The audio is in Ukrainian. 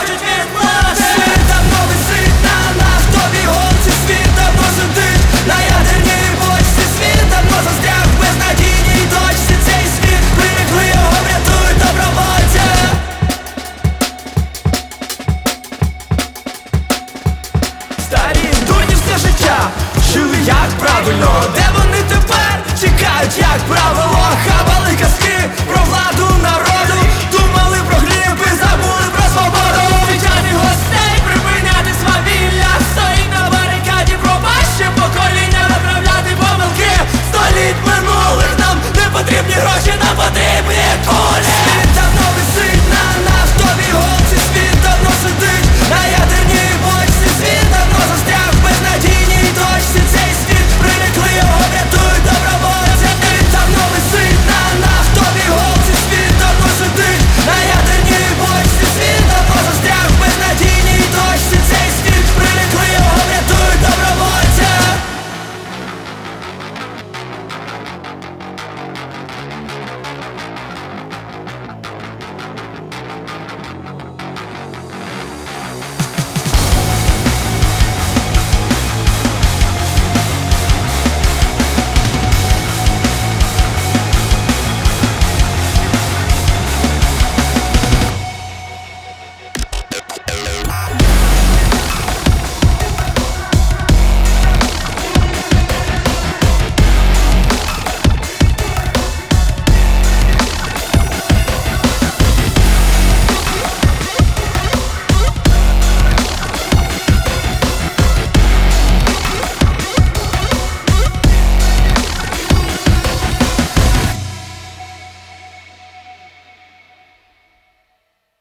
хочуть від нас. Світ давно висить на нас, тобі голці світ давно сидить на ядерній бочці. Світ давно застряг в безнадійній точці. Цей світ прикли, його врятують добровольця. Старі дурні все життя вчили, як правильно. Де вони тепер? Чекають, як правило. Хавали казки про владу народу.